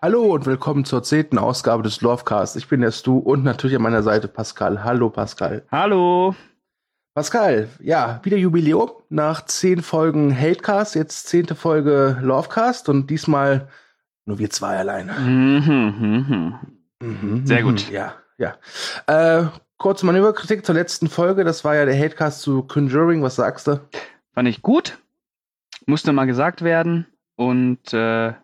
Hallo und willkommen zur 10. Ausgabe des Lovecast. Ich bin der Stu und natürlich an meiner Seite Pascal. Hallo Pascal. Hallo. Pascal, ja, wieder Jubiläum. Nach 10 Folgen Hatecast, jetzt 10. Folge Lovecast und diesmal nur wir zwei alleine. Sehr gut. Ja. Kurze Manöverkritik zur letzten Folge. Das war ja der Hatecast zu Conjuring. Was sagst du? Fand ich gut. Musste mal gesagt werden. Und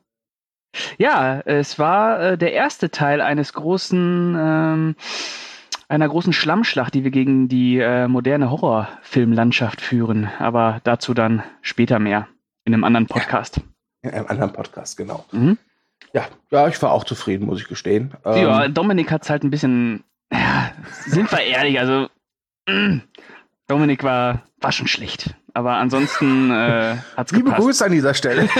es war der erste Teil einer großen Schlammschlacht, die wir gegen die moderne Horrorfilmlandschaft führen. Aber dazu dann später mehr. In einem anderen Podcast. Ja, in einem anderen Podcast, genau. Mhm. Ja, ich war auch zufrieden, muss ich gestehen. Ja, Dominik hat's halt ein bisschen, sind wir ehrlich, also Dominik war schon schlecht. Aber ansonsten hat's Liebe gepasst. Grüße an dieser Stelle.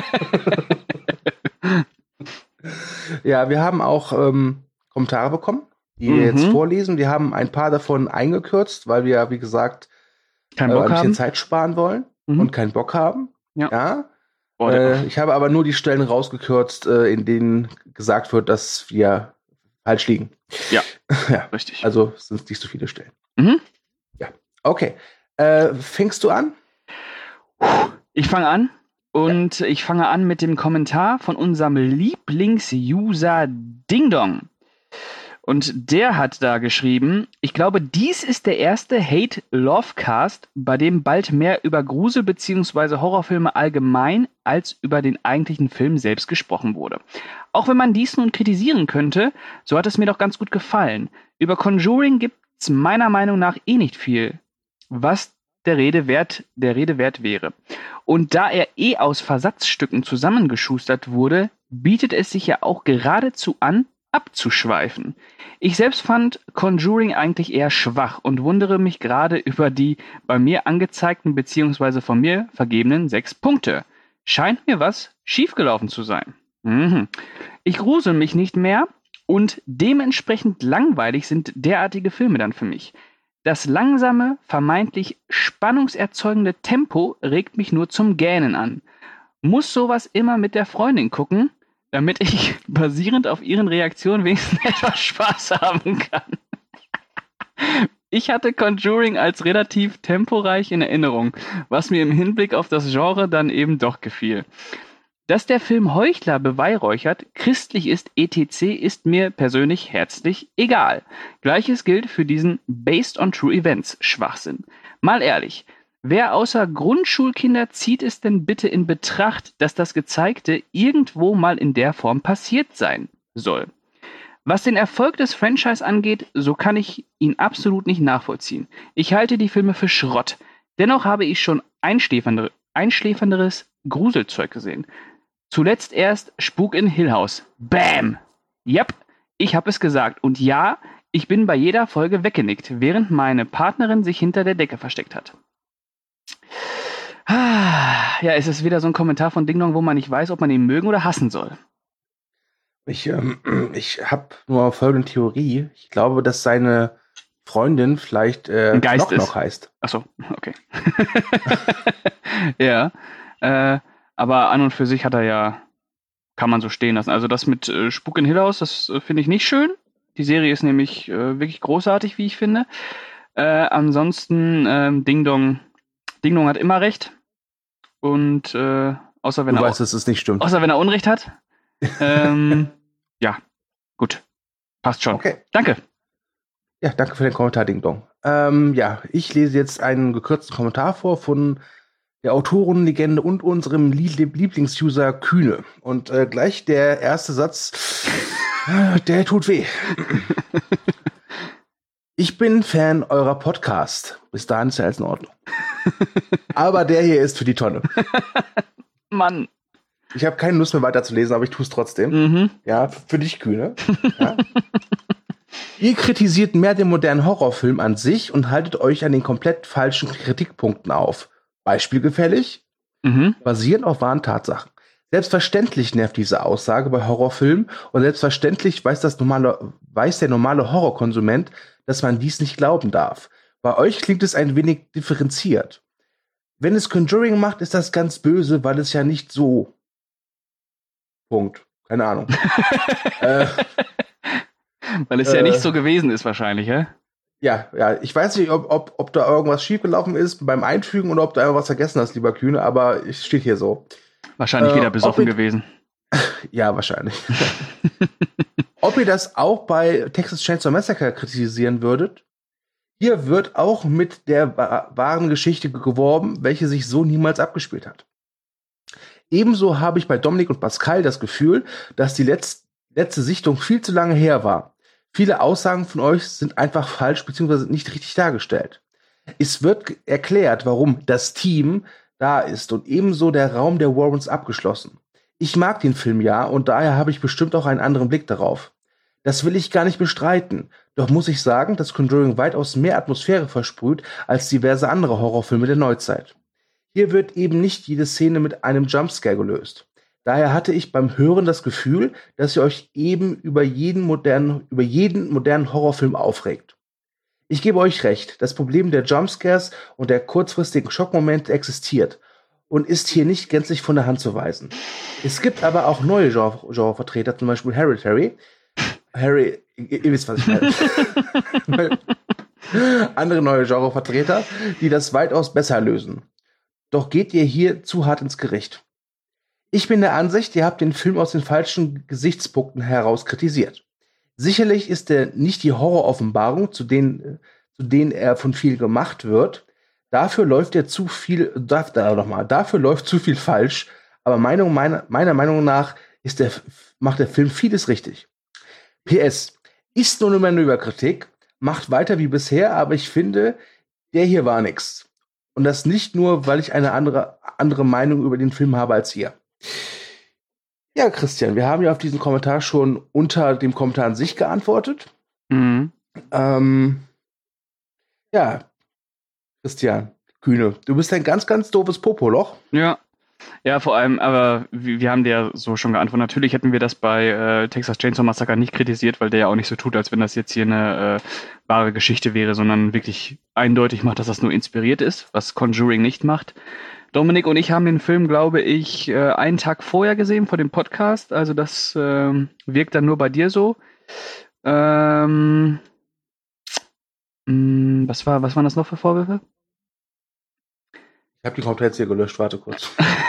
Ja, wir haben auch Kommentare bekommen, die wir jetzt vorlesen. Wir haben ein paar davon eingekürzt, weil wir, wie gesagt, Keinen Bock ein bisschen haben. Zeit sparen wollen und keinen Bock haben. Ja. Ich habe aber nur die Stellen rausgekürzt, in denen gesagt wird, dass wir falsch liegen. Ja, ja, richtig. Also sind es nicht so viele Stellen. Ja, okay. Fängst du an? Ich fange an. Und ich fange an mit dem Kommentar von unserem Lieblings-User Ding Dong. Und der hat da geschrieben, ich glaube, dies ist der erste Hate-Lovecast, bei dem bald mehr über Grusel- bzw. Horrorfilme allgemein als über den eigentlichen Film selbst gesprochen wurde. Auch wenn man dies nun kritisieren könnte, so hat es mir doch ganz gut gefallen. Über Conjuring gibt's meiner Meinung nach nicht viel, was der Rede wert wäre. Und da er aus Versatzstücken zusammengeschustert wurde, bietet es sich ja auch geradezu an, abzuschweifen. Ich selbst fand Conjuring eigentlich eher schwach und wundere mich gerade über die bei mir angezeigten bzw. von mir vergebenen 6 Punkte. Scheint mir was schiefgelaufen zu sein. Ich grusel mich nicht mehr und dementsprechend langweilig sind derartige Filme dann für mich. Das langsame, vermeintlich spannungserzeugende Tempo regt mich nur zum Gähnen an. Muss sowas immer mit der Freundin gucken, damit ich basierend auf ihren Reaktionen wenigstens etwas Spaß haben kann. Ich hatte Conjuring als relativ temporeich in Erinnerung, was mir im Hinblick auf das Genre dann eben doch gefiel. Dass der Film Heuchler beweihräuchert, christlich ist etc. ist mir persönlich herzlich egal. Gleiches gilt für diesen Based on True Events Schwachsinn. Mal ehrlich, wer außer Grundschulkinder zieht es denn bitte in Betracht, dass das Gezeigte irgendwo mal in der Form passiert sein soll? Was den Erfolg des Franchise angeht, so kann ich ihn absolut nicht nachvollziehen. Ich halte die Filme für Schrott. Dennoch habe ich schon einschläfernderes Gruselzeug gesehen. Zuletzt erst Spuk in Hill House. Bam! Yep, ich habe es gesagt. Und ja, ich bin bei jeder Folge weggenickt, während meine Partnerin sich hinter der Decke versteckt hat. Ja, es ist wieder so ein Kommentar von Ding Dong, wo man nicht weiß, ob man ihn mögen oder hassen soll. Ich habe nur folgende Theorie. Ich glaube, dass seine Freundin vielleicht Knock heißt. Achso, okay. Ja, aber an und für sich hat er ja, kann man so stehen lassen. Also das mit Spuk in Hill House, das finde ich nicht schön. Die Serie ist nämlich wirklich großartig, wie ich finde. Ansonsten Ding Dong hat immer recht. Und außer wenn du weißt, dass es nicht stimmt. Außer wenn er Unrecht hat. Ja, gut. Passt schon. Okay. Danke. Ja, danke für den Kommentar, Ding Dong. Ich lese jetzt einen gekürzten Kommentar vor von der Autorenlegende und unserem Lieblingsuser Kühne. Und gleich der erste Satz, der tut weh. Ich bin Fan eurer Podcast. Bis dahin ist ja alles in Ordnung. Aber der hier ist für die Tonne. Mann. Ich habe keine Lust mehr weiterzulesen, aber ich tue es trotzdem. Ja, für dich, Kühne. Ja. Ihr kritisiert mehr den modernen Horrorfilm an sich und haltet euch an den komplett falschen Kritikpunkten auf. Beispielgefällig, basierend auf wahren Tatsachen. Selbstverständlich nervt diese Aussage bei Horrorfilmen und selbstverständlich weiß der normale Horrorkonsument, dass man dies nicht glauben darf. Bei euch klingt es ein wenig differenziert. Wenn es Conjuring macht, ist das ganz böse, weil es ja nicht so. Punkt. Keine Ahnung. Weil es ja nicht so gewesen ist wahrscheinlich, hä? Ja, ich weiß nicht, ob da irgendwas schiefgelaufen ist beim Einfügen oder ob du einfach was vergessen hast, lieber Kühne, aber es steht hier so. Wahrscheinlich wieder besoffen gewesen. Ja, wahrscheinlich. Ob ihr das auch bei Texas Chainsaw Massacre kritisieren würdet? Hier wird auch mit der wahren Geschichte geworben, welche sich so niemals abgespielt hat. Ebenso habe ich bei Dominik und Pascal das Gefühl, dass die letzte Sichtung viel zu lange her war. Viele Aussagen von euch sind einfach falsch bzw. nicht richtig dargestellt. Es wird erklärt, warum das Team da ist und ebenso der Raum der Warrens abgeschlossen. Ich mag den Film ja und daher habe ich bestimmt auch einen anderen Blick darauf. Das will ich gar nicht bestreiten. Doch muss ich sagen, dass Conjuring weitaus mehr Atmosphäre versprüht als diverse andere Horrorfilme der Neuzeit. Hier wird eben nicht jede Szene mit einem Jumpscare gelöst. Daher hatte ich beim Hören das Gefühl, dass ihr euch eben über jeden modernen Horrorfilm aufregt. Ich gebe euch recht, das Problem der Jumpscares und der kurzfristigen Schockmomente existiert und ist hier nicht gänzlich von der Hand zu weisen. Es gibt aber auch neue Genrevertreter, zum Beispiel Hereditary. Ihr wisst, was ich meine. Andere neue Genrevertreter, die das weitaus besser lösen. Doch geht ihr hier zu hart ins Gericht. Ich bin der Ansicht, ihr habt den Film aus den falschen Gesichtspunkten heraus kritisiert. Sicherlich ist er nicht die Horror-Offenbarung, zu denen er von viel gemacht wird. Dafür läuft zu viel falsch. Aber meiner Meinung nach macht der Film vieles richtig. PS. Ist nur eine Manöverkritik. Macht weiter wie bisher, aber ich finde, der hier war nix. Und das nicht nur, weil ich eine andere Meinung über den Film habe als ihr. Ja, Christian, wir haben ja auf diesen Kommentar schon unter dem Kommentar an sich geantwortet. Mhm. Ja, Christian, Kühne, du bist ein ganz, ganz doofes Popoloch. Ja, vor allem, aber wir haben dir ja so schon geantwortet. Natürlich hätten wir das bei Texas Chainsaw Massacre nicht kritisiert, weil der ja auch nicht so tut, als wenn das jetzt hier eine wahre Geschichte wäre, sondern wirklich eindeutig macht, dass das nur inspiriert ist, was Conjuring nicht macht. Dominik und ich haben den Film, glaube ich, einen Tag vorher gesehen, vor dem Podcast. Also das wirkt dann nur bei dir so. Was waren das noch für Vorwürfe? Ich habe die komplett hier gelöscht, warte kurz.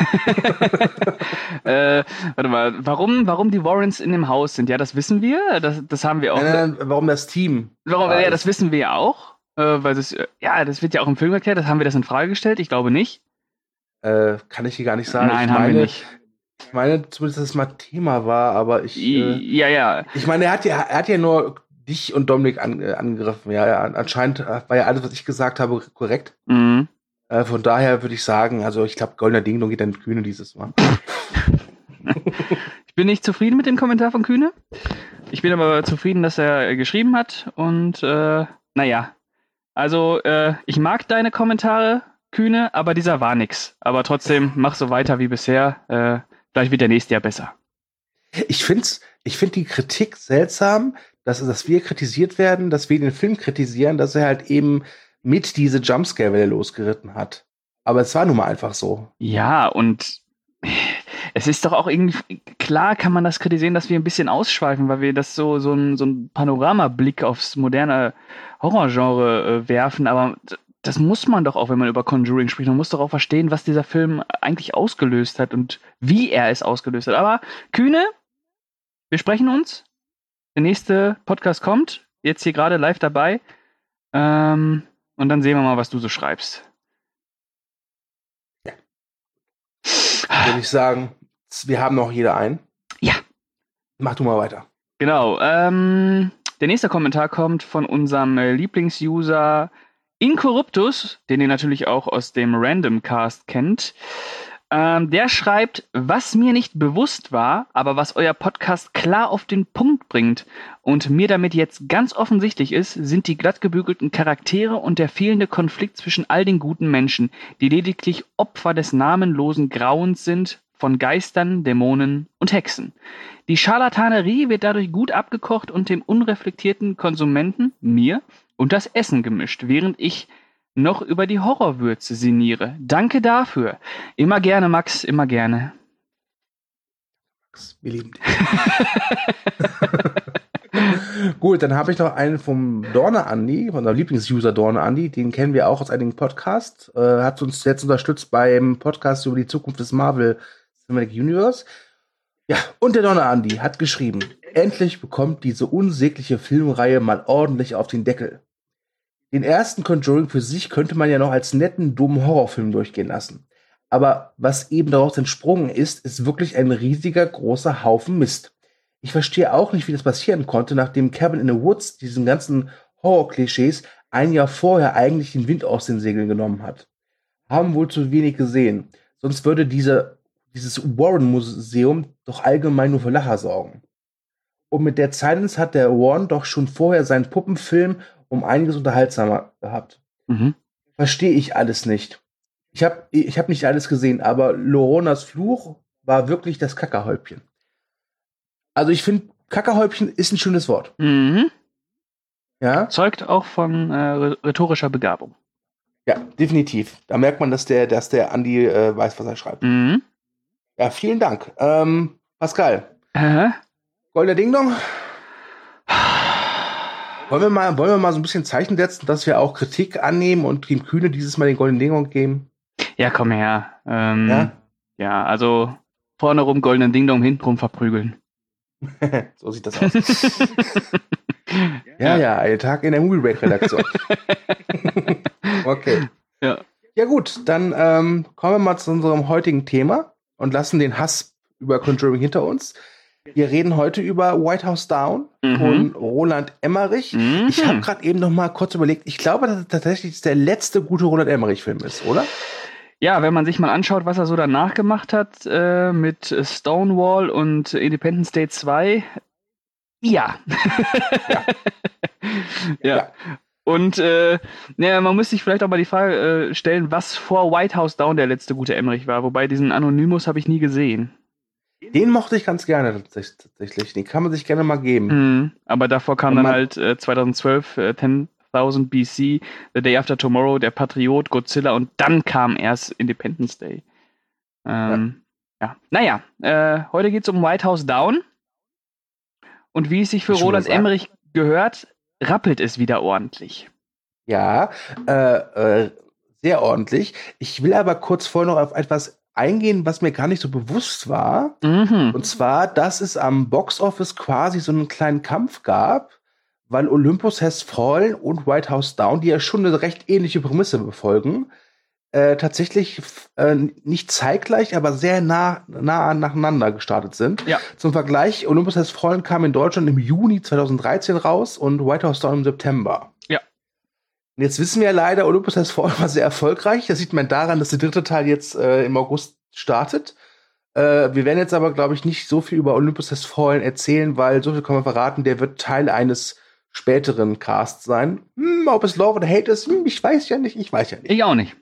Warte mal, warum die Warrens in dem Haus sind? Ja, das wissen wir. Das haben wir auch. Nein, warum das Team? Ja, das wissen wir ja auch. Weil das wird ja auch im Film erklärt. Haben wir das in Frage gestellt? Ich glaube nicht. Kann ich hier gar nicht sagen. Nein, haben wir nicht. Ich meine zumindest, dass es mal Thema war, aber ja. Ich meine, er hat ja nur dich und Dominik angegriffen. Ja, anscheinend war ja alles, was ich gesagt habe, korrekt. Mhm. Von daher würde ich sagen, also ich glaube, Goldener Ding-Dong geht dann mit Kühne dieses Mal. Ich bin nicht zufrieden mit dem Kommentar von Kühne. Ich bin aber zufrieden, dass er geschrieben hat. Und naja, also ich mag deine Kommentare, Kühne, aber dieser war nix. Aber trotzdem, mach so weiter wie bisher. Vielleicht wird der nächste Jahr besser. Ich finde die Kritik seltsam, dass wir kritisiert werden, dass wir den Film kritisieren, dass er halt eben mit diese Jumpscare-Welle losgeritten hat. Aber es war nun mal einfach so. Ja, und es ist doch auch irgendwie, klar kann man das kritisieren, dass wir ein bisschen ausschweifen, weil wir das so ein Panoramablick aufs moderne Horrorgenre werfen, aber das muss man doch auch, wenn man über Conjuring spricht. Man muss doch auch verstehen, was dieser Film eigentlich ausgelöst hat und wie er es ausgelöst hat. Aber Kühne, wir sprechen uns. Der nächste Podcast kommt. Jetzt hier gerade live dabei. Und dann sehen wir mal, was du so schreibst. Ja. Würde ich sagen, wir haben noch jeder einen. Ja. Mach du mal weiter. Genau. Der nächste Kommentar kommt von unserem Lieblingsuser Incorruptus, den ihr natürlich auch aus dem Random Cast kennt. Der schreibt, was mir nicht bewusst war, aber was euer Podcast klar auf den Punkt bringt und mir damit jetzt ganz offensichtlich ist, sind die glattgebügelten Charaktere und der fehlende Konflikt zwischen all den guten Menschen, die lediglich Opfer des namenlosen Grauens sind von Geistern, Dämonen und Hexen. Die Scharlatanerie wird dadurch gut abgekocht und dem unreflektierten Konsumenten, mir, und das Essen gemischt, während ich noch über die Horrorwürze sinniere. Danke dafür. Immer gerne, Max, immer gerne. Max, wir lieben dich. Gut, dann habe ich noch einen vom Dorne Andi, von unserem Lieblingsuser Dorne Andi. Den kennen wir auch aus einigen Podcasts. Hat uns jetzt unterstützt beim Podcast über die Zukunft des Marvel Cinematic Universe. Ja, und der Dorne Andi hat geschrieben, endlich bekommt diese unsägliche Filmreihe mal ordentlich auf den Deckel. Den ersten Conjuring für sich könnte man ja noch als netten, dummen Horrorfilm durchgehen lassen. Aber was eben daraus entsprungen ist, ist wirklich ein riesiger, großer Haufen Mist. Ich verstehe auch nicht, wie das passieren konnte, nachdem Cabin in the Woods diesen ganzen Horror-Klischees ein Jahr vorher eigentlich den Wind aus den Segeln genommen hat. Haben wohl zu wenig gesehen. Sonst würde dieses Warren-Museum doch allgemein nur für Lacher sorgen. Und mit der Silence hat der Warren doch schon vorher seinen Puppenfilm um einiges unterhaltsamer gehabt. Verstehe ich alles nicht. Ich hab nicht alles gesehen, aber Loronas Fluch war wirklich das Kackerhäubchen. Also ich finde, Kackerhäubchen ist ein schönes Wort. Ja? Zeugt auch von rhetorischer Begabung. Ja, definitiv. Da merkt man, dass der Andi weiß, was er schreibt. Ja, vielen Dank. Pascal. Goldener Ding Dong. Wollen wir mal so ein bisschen Zeichen setzen, dass wir auch Kritik annehmen und Team Kühne dieses Mal den Goldenen Ding Dong geben? Ja, komm her. Ja? Ja, also vorne rum Goldenen Ding Dong, hinten rum verprügeln. So sieht das aus. Ja, ein Tag in der Movie Break Redaktion. Okay. Ja gut, dann kommen wir mal zu unserem heutigen Thema und lassen den Hass über Conjuring hinter uns. Wir reden heute über White House Down von Roland Emmerich. Ich habe gerade eben noch mal kurz überlegt, ich glaube, dass es tatsächlich der letzte gute Roland Emmerich-Film ist, oder? Ja, wenn man sich mal anschaut, was er so danach gemacht hat mit Stonewall und Independence Day 2, ja. Ja. Und man muss sich vielleicht auch mal die Frage stellen, was vor White House Down der letzte gute Emmerich war. Wobei diesen Anonymous habe ich nie gesehen. Den mochte ich ganz gerne tatsächlich. Den kann man sich gerne mal geben. Aber davor kam dann halt 2012 10.000 BC, The Day After Tomorrow, Der Patriot, Godzilla und dann kam erst Independence Day. Naja, heute geht es um White House Down. Und wie es sich für Roland Emmerich gehört, rappelt es wieder ordentlich. Ja, sehr ordentlich. Ich will aber kurz vorher noch auf etwas eingehen, was mir gar nicht so bewusst war. Und zwar, dass es am Boxoffice quasi so einen kleinen Kampf gab, weil Olympus Has Fallen und White House Down, die ja schon eine recht ähnliche Prämisse befolgen, tatsächlich nicht zeitgleich, aber sehr nah nacheinander gestartet sind. Ja. Zum Vergleich, Olympus Has Fallen kam in Deutschland im Juni 2013 raus und White House Down im September. Ja. Und jetzt wissen wir ja leider, Olympus Has Fallen war sehr erfolgreich. Das sieht man daran, dass der dritte Teil jetzt im August startet. Wir werden jetzt aber, glaube ich, nicht so viel über Olympus Has Fallen erzählen, weil so viel kann man verraten, der wird Teil eines späteren Casts sein. Ob es Love oder Hate ist, ich weiß ja nicht. Ich auch nicht.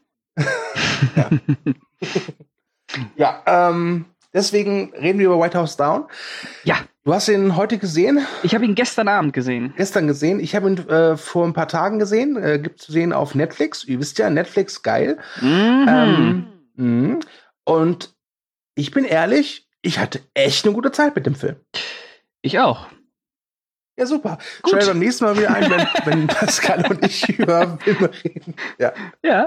Deswegen reden wir über White House Down. Ja. Du hast ihn heute gesehen? Ich habe ihn gestern Abend gesehen. Ich habe ihn vor ein paar Tagen gesehen. Gibt zu sehen auf Netflix. Ihr wisst ja, Netflix, geil. Und ich bin ehrlich, ich hatte echt eine gute Zeit mit dem Film. Ich auch. Ja, super. Schau beim nächsten Mal wieder ein, wenn Pascal und ich über Filme reden. Ja.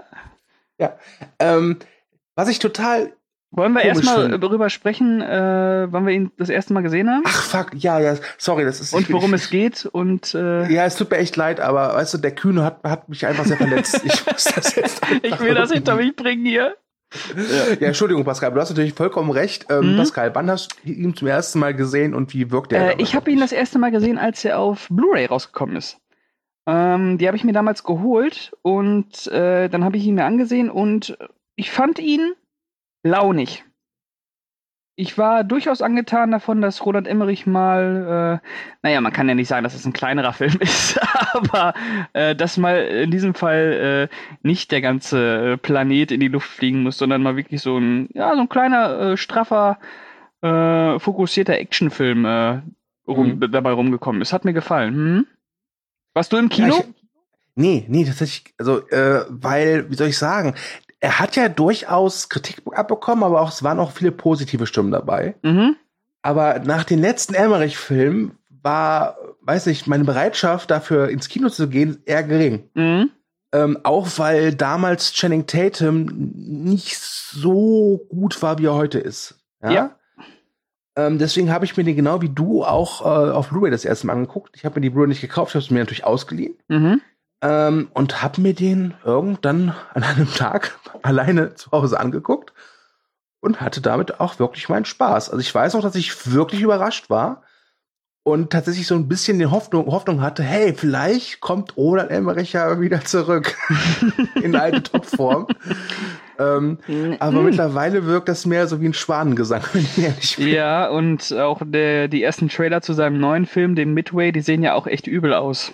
Was ich total. Wollen wir erstmal darüber sprechen, wann wir ihn das erste Mal gesehen haben? Ach, fuck, ja, sorry, das ist. Und worum es geht und. Ja, es tut mir echt leid, aber weißt du, der Kühne hat mich einfach sehr verletzt. Ich muss das jetzt. Ich will das hinter mich bringen hier. Ja, Entschuldigung, Pascal, du hast natürlich vollkommen recht. Pascal, wann hast du ihn zum ersten Mal gesehen und wie wirkt er? Ich habe ihn das erste Mal gesehen, als er auf Blu-ray rausgekommen ist. Die habe ich mir damals geholt und dann habe ich ihn mir angesehen und ich fand ihn launig. Ich war durchaus angetan davon, dass Roland Emmerich mal, man kann ja nicht sagen, dass es ein kleinerer Film ist, aber dass mal in diesem Fall nicht der ganze Planet in die Luft fliegen muss, sondern mal wirklich so ein kleiner, straffer, fokussierter Actionfilm dabei rumgekommen ist. Hat mir gefallen. Warst du im Kino? Ja, nee, tatsächlich, also, weil, wie soll ich sagen, er hat ja durchaus Kritik abbekommen, aber es waren auch viele positive Stimmen dabei. Aber nach den letzten Emmerich-Filmen war, weiß nicht, meine Bereitschaft dafür ins Kino zu gehen eher gering. Mhm. Auch weil damals Channing Tatum nicht so gut war, wie er heute ist. Ja. Deswegen habe ich mir den genau wie du auch auf Blu-ray das erste Mal angeguckt. Ich habe mir die Blu-ray nicht gekauft, ich habe es mir natürlich ausgeliehen. Mhm. Und habe mir den irgendwann an einem Tag alleine zu Hause angeguckt und hatte damit auch wirklich meinen Spaß. Also ich weiß auch, dass ich wirklich überrascht war und tatsächlich so ein bisschen die Hoffnung hatte, hey, vielleicht kommt Roland Emmerich ja wieder zurück in alte Topform. Aber mittlerweile wirkt das mehr so wie ein Schwanengesang, wenn ich ehrlich bin. Ja, und auch die ersten Trailer zu seinem neuen Film, dem Midway, die sehen ja auch echt übel aus.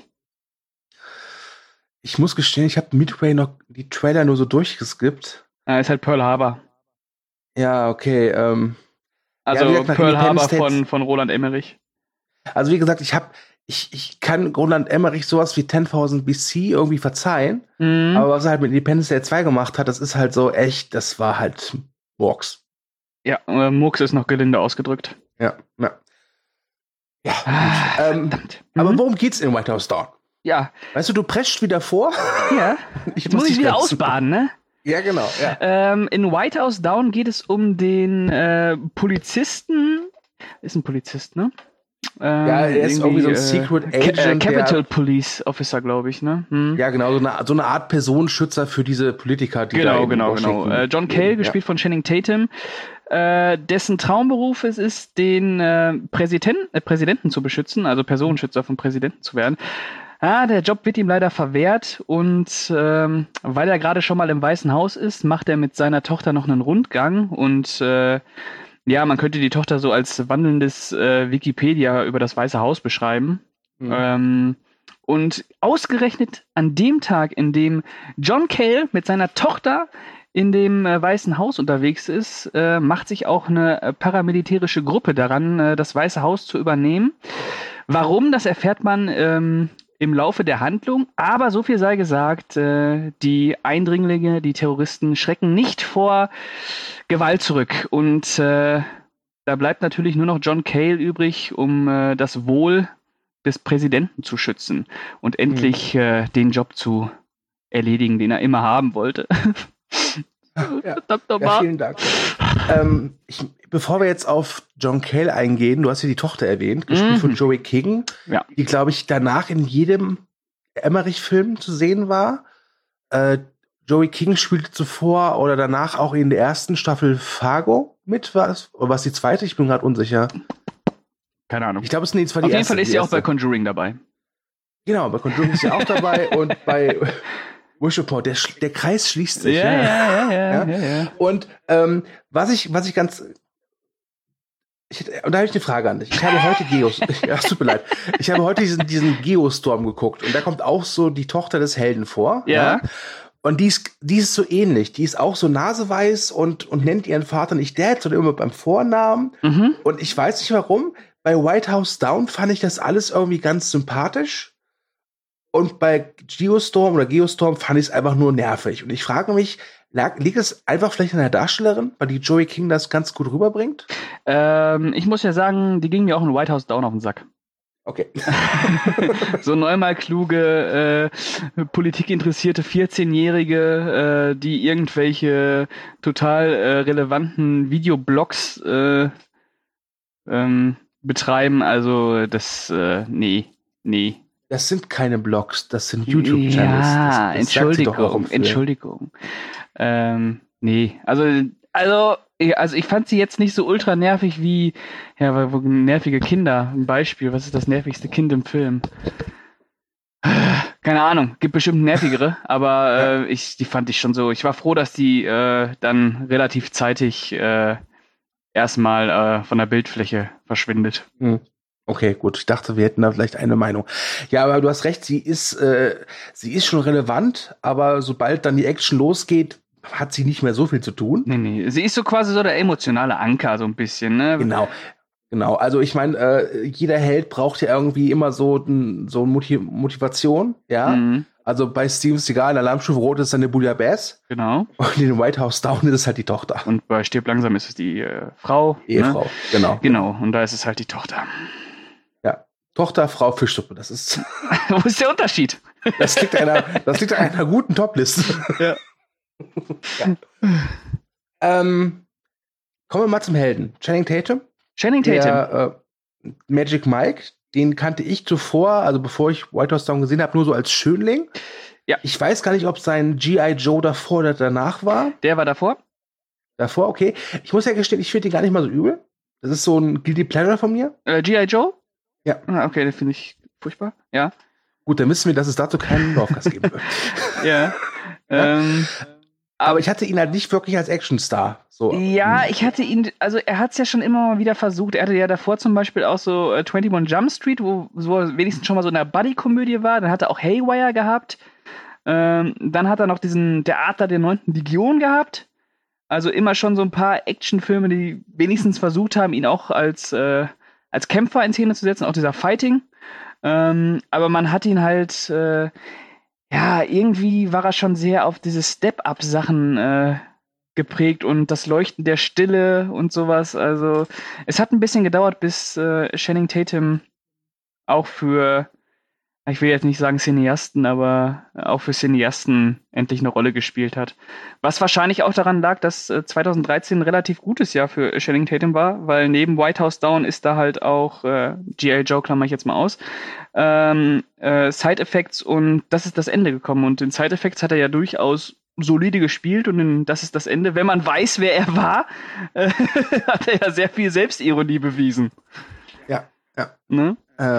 Ich muss gestehen, ich habe Midway noch die Trailer nur so durchgeskippt. Ja, ist halt Pearl Harbor. Ja, okay. Also ja, wie gesagt, Pearl Harbor von Roland Emmerich. Also wie gesagt, ich kann Roland Emmerich sowas wie 10.000 BC irgendwie verzeihen. Mhm. Aber was er halt mit Independence Day 2 gemacht hat, das ist halt so echt, das war halt Murks. Ja, Murks ist noch gelinde ausgedrückt. Ja. Ja, verdammt. Aber worum geht's in White House Down? Ja. Weißt du prescht wieder vor. Ja. Jetzt muss ich wieder ausbaden, ne? Ja, genau. Ja. In White House Down geht es um den Polizisten. Ist ein Polizist, ne? Ja, er ist irgendwie so ein Secret Agent. Capital Police Officer, glaube ich, ne? Hm. Ja, genau, so eine Art Personenschützer für diese Politiker, die genau. John Cale, gespielt von Channing Tatum, dessen Traumberuf es ist, den Präsidenten zu beschützen, also Personenschützer vom Präsidenten zu werden. Der Job wird ihm leider verwehrt und weil er gerade schon mal im Weißen Haus ist, macht er mit seiner Tochter noch einen Rundgang und man könnte die Tochter so als wandelndes Wikipedia über das Weiße Haus beschreiben. Mhm. Und ausgerechnet an dem Tag, in dem John Cale mit seiner Tochter in dem Weißen Haus unterwegs ist, macht sich auch eine paramilitärische Gruppe daran, das Weiße Haus zu übernehmen. Warum, das erfährt man im Laufe der Handlung, aber so viel sei gesagt, die Eindringlinge, die Terroristen schrecken nicht vor Gewalt zurück und da bleibt natürlich nur noch John Cale übrig, um das Wohl des Präsidenten zu schützen und endlich den Job zu erledigen, den er immer haben wollte. Ja, vielen Dank. Bevor wir jetzt auf John Cale eingehen, du hast ja die Tochter erwähnt, gespielt von Joey King, die, glaube ich, danach in jedem Emmerich-Film zu sehen war. Joey King spielte zuvor oder danach auch in der ersten Staffel Fargo mit, oder was die zweite? Ich bin gerade unsicher. Keine Ahnung. Ich glaube, es ist zwar die Auf jeden erste. Fall ist sie auch bei Conjuring dabei. Genau, bei Conjuring ist sie auch dabei und bei Wishaport, der Kreis schließt sich. Ja. Und was ich ganz und da habe ich eine Frage an dich. Ich habe heute tut mir leid. Ich habe heute diesen Geostorm geguckt und da kommt auch so die Tochter des Helden vor. Ja. Und die ist so ähnlich. Die ist auch so naseweiß und nennt ihren Vater nicht Dad, sondern immer beim Vornamen. Mhm. Und ich weiß nicht warum. Bei White House Down fand ich das alles irgendwie ganz sympathisch. Und bei Geostorm fand ich es einfach nur nervig. Und ich frage mich, liegt es einfach vielleicht an der Darstellerin, weil die Joey King das ganz gut rüberbringt? Ich muss ja sagen, die ging mir auch in White House Down auf den Sack. Okay. So neunmal kluge, politikinteressierte 14-Jährige, die irgendwelche total relevanten Videoblogs betreiben. Also das, nee. Das sind keine Blogs, das sind YouTube-Channels. Ja, Entschuldigung. Nee, also ich fand sie jetzt nicht so ultra nervig wie, nervige Kinder. Ein Beispiel, was ist das nervigste Kind im Film? Keine Ahnung, gibt bestimmt nervigere, aber die fand ich schon so. Ich war froh, dass die dann relativ zeitig erstmal von der Bildfläche verschwindet. Okay, gut. Ich dachte, wir hätten da vielleicht eine Meinung. Ja, aber du hast recht, sie ist schon relevant, aber sobald dann die Action losgeht, hat sie nicht mehr so viel zu tun. Nee. Sie ist so quasi so der emotionale Anker, so ein bisschen, ne? Genau. Also ich meine, jeder Held braucht ja irgendwie immer so eine Motivation, ja. Mhm. Also bei Steven Seagal in Alarmstufe Rot ist es eine Bouillabaisse. Genau. Und in White House Down ist es halt die Tochter. Und bei Stirb langsam ist es die Frau. Ehefrau, ne? Genau, und da ist es halt die Tochter. Ja, Tochter, Frau, Fischsuppe, das ist... Wo ist der Unterschied? Das liegt an einer guten Top-Liste. Ja. Kommen wir mal zum Helden. Channing Tatum. Der, Magic Mike, den kannte ich zuvor, also bevor ich White House Down gesehen habe, nur so als Schönling. Ja. Ich weiß gar nicht, ob sein G.I. Joe davor oder danach war. Der war davor? Davor, okay. Ich muss ja gestehen, ich finde den gar nicht mal so übel. Das ist so ein Guilty Pleasure von mir. G.I. Joe? Ja. Ah, okay, den finde ich furchtbar. Ja. Gut, dann wissen wir, dass es dazu keinen Dorfgast geben wird. Ja. Aber ich hatte ihn halt nicht wirklich als Actionstar. So. Ja, ich hatte ihn, also er hat es ja schon immer mal wieder versucht. Er hatte ja davor zum Beispiel auch so 21 Jump Street, wo er wenigstens schon mal so in der Buddy-Komödie war. Dann hat er auch Haywire gehabt. Dann hat er noch der Adler der 9. Legion gehabt. Also immer schon so ein paar Actionfilme, die wenigstens versucht haben, ihn auch als Kämpfer in Szene zu setzen, auch dieser Fighting. Aber man hat ihn halt, irgendwie war er schon sehr auf diese Step-Up-Sachen geprägt und das Leuchten der Stille und sowas. Also es hat ein bisschen gedauert, bis Channing Tatum auch für, ich will jetzt nicht sagen Cineasten, aber auch für Cineasten endlich eine Rolle gespielt hat. Was wahrscheinlich auch daran lag, dass 2013 ein relativ gutes Jahr für Channing Tatum war, weil neben White House Down ist da halt auch G.I. Joe, klammer ich jetzt mal aus, Side Effects und das ist das Ende gekommen. Und in Side Effects hat er ja durchaus solide gespielt und das ist das Ende. Wenn man weiß, wer er war, hat er ja sehr viel Selbstironie bewiesen. Ja. Ne?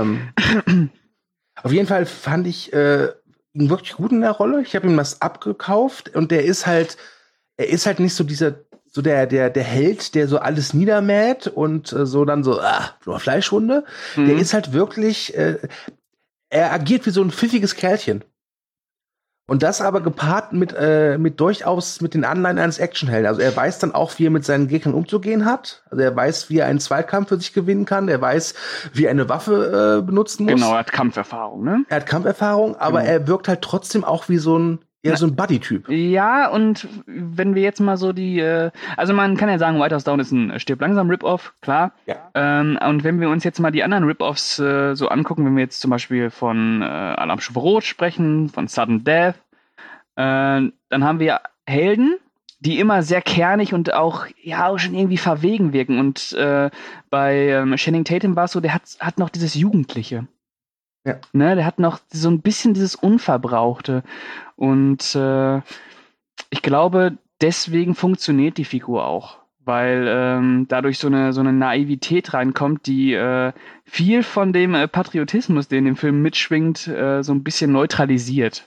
Auf jeden Fall fand ich ihn wirklich gut in der Rolle. Ich habe ihm das abgekauft und er ist halt nicht so der Held, der so alles niedermäht und nur Fleischwunde. Mhm. Der ist halt wirklich, er agiert wie so ein pfiffiges Kerlchen. Und das aber gepaart mit durchaus mit den Anleihen eines Actionhelden. Also er weiß dann auch, wie er mit seinen Gegnern umzugehen hat. Also er weiß, wie er einen Zweikampf für sich gewinnen kann. Er weiß, wie er eine Waffe benutzen muss. Genau, er hat Kampferfahrung, ne? Er hat Kampferfahrung, aber er wirkt halt trotzdem auch wie so ein Buddy-Typ. Ja, und wenn wir jetzt mal so also man kann ja sagen, White House Down ist ein Stirb langsam Rip-Off, klar. Ja. Und wenn wir uns jetzt mal die anderen Rip-Offs so angucken, wenn wir jetzt zum Beispiel von Alarmstufe Rot sprechen, von Sudden Death, dann haben wir Helden, die immer sehr kernig und auch schon irgendwie verwegen wirken. Und bei Channing Tatum war es so, der hat noch dieses Jugendliche. Ja. Ne, der hat noch so ein bisschen dieses Unverbrauchte. Und ich glaube, deswegen funktioniert die Figur auch. Weil dadurch so eine Naivität reinkommt, die viel von dem Patriotismus, den im Film mitschwingt, so ein bisschen neutralisiert.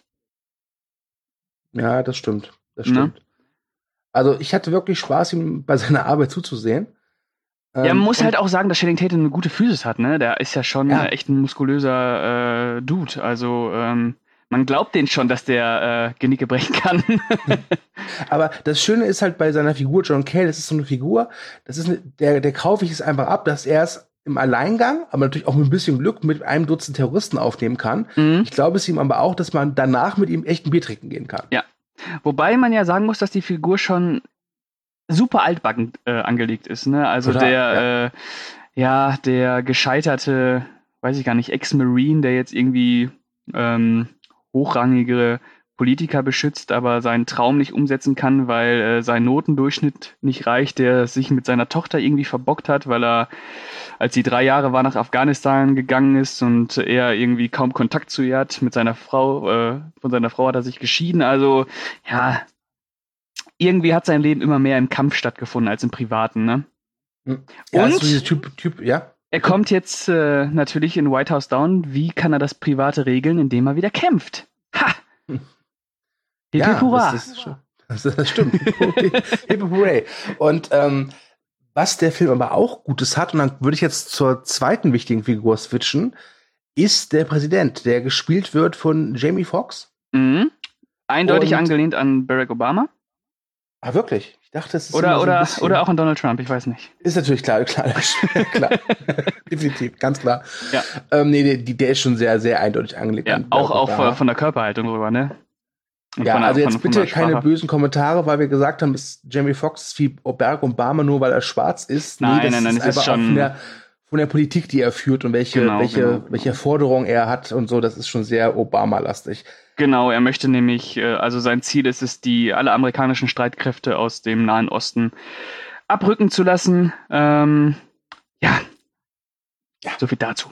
Ja, das stimmt. Ne? Also ich hatte wirklich Spaß, ihm bei seiner Arbeit zuzusehen. Ja, man muss halt auch sagen, dass Channing Tatum eine gute Physis hat, ne? Der ist ja schon echt ein muskulöser Dude. Also man glaubt den schon, dass der Genicke brechen kann. Aber das Schöne ist halt bei seiner Figur John Cale, das ist so eine Figur, der kaufe ich es einfach ab, dass er es im Alleingang, aber natürlich auch mit ein bisschen Glück mit einem Dutzend Terroristen aufnehmen kann. Mhm. Ich glaube es ihm aber auch, dass man danach mit ihm echt ein Bier trinken gehen kann. Ja. Wobei man ja sagen muss, dass die Figur schon super altbacken angelegt ist, ne? Also total, der gescheiterte, weiß ich gar nicht, Ex-Marine, der jetzt irgendwie hochrangige Politiker beschützt, aber seinen Traum nicht umsetzen kann, weil sein Notendurchschnitt nicht reicht, der sich mit seiner Tochter irgendwie verbockt hat, weil er, als sie 3 Jahre war, nach Afghanistan gegangen ist und er irgendwie kaum Kontakt zu ihr hat. Mit seiner Frau, von seiner Frau hat er sich geschieden. Also, ja, irgendwie hat sein Leben immer mehr im Kampf stattgefunden als im Privaten, ne? Ja, und so dieser Typ, ja. Er kommt jetzt natürlich in White House Down. Wie kann er das Private regeln, indem er wieder kämpft? Ha! Ja, das stimmt. Hip Hooray. Und was der Film aber auch Gutes hat, und dann würde ich jetzt zur zweiten wichtigen Figur switchen, ist der Präsident, der gespielt wird von Jamie Foxx. Mhm. Eindeutig angelehnt an Barack Obama. Ah, wirklich? Ich dachte, es ist Oder auch an Donald Trump, ich weiß nicht. Ist natürlich klar. Klar. Definitiv, ganz klar. Ja. Der ist schon sehr, sehr eindeutig angelegt. Ja, auch von der Körperhaltung rüber, ne? Und ja, also jetzt bitte keine bösen Kommentare, weil wir gesagt haben, dass Jamie Foxx ist wie Barack Obama, nur weil er schwarz ist. Nein, das ist schon von der Politik, die er führt und welche Forderungen er hat und so, das ist schon sehr Obama-lastig. Genau, er möchte nämlich, also sein Ziel ist es, alle amerikanischen Streitkräfte aus dem Nahen Osten abrücken zu lassen. Ja, so viel dazu.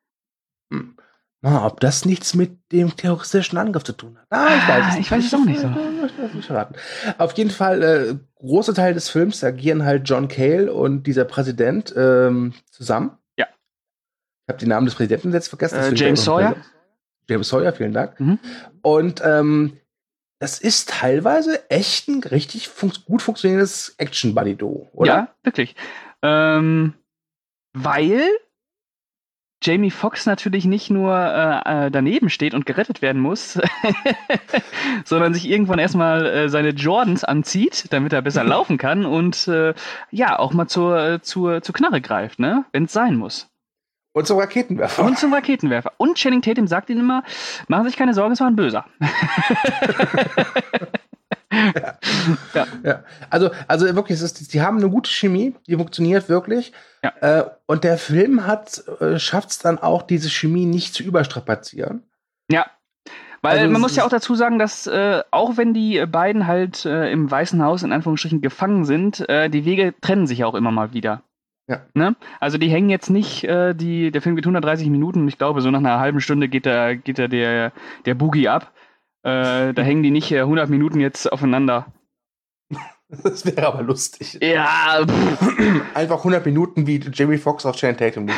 Ob das nichts mit dem terroristischen Angriff zu tun hat? Ich weiß es auch nicht so. Ich will nicht verraten. Auf jeden Fall, große Teil des Films agieren halt John Cale und dieser Präsident zusammen. Ja. Ich habe den Namen des Präsidenten jetzt vergessen. James Sawyer. James Sawyer, vielen Dank. Mhm. Und das ist teilweise echt ein richtig gut funktionierendes Action-Buddy-Duo, oder? Ja, wirklich. Weil Jamie Foxx natürlich nicht nur daneben steht und gerettet werden muss, sondern sich irgendwann erstmal seine Jordans anzieht, damit er besser laufen kann und auch mal zur Knarre greift, ne? Wenn es sein muss. Und zum Raketenwerfer. Und Channing Tatum sagt ihnen immer, machen Sie sich keine Sorgen, es war ein Böser. Ja. Also wirklich, die haben eine gute Chemie, die funktioniert wirklich. Ja. Und der Film schafft es dann auch, diese Chemie nicht zu überstrapazieren. Ja, weil man muss ja auch dazu sagen, dass auch wenn die beiden halt im Weißen Haus in Anführungsstrichen gefangen sind, die Wege trennen sich auch immer mal wieder. Ja. Ne? Also die hängen jetzt nicht, der Film geht 130 Minuten und ich glaube, so nach einer halben Stunde geht der Boogie ab. Da hängen die nicht 100 Minuten jetzt aufeinander. Das wäre aber lustig. Ja. Einfach 100 Minuten wie Jamie Foxx auf Channing Tatum.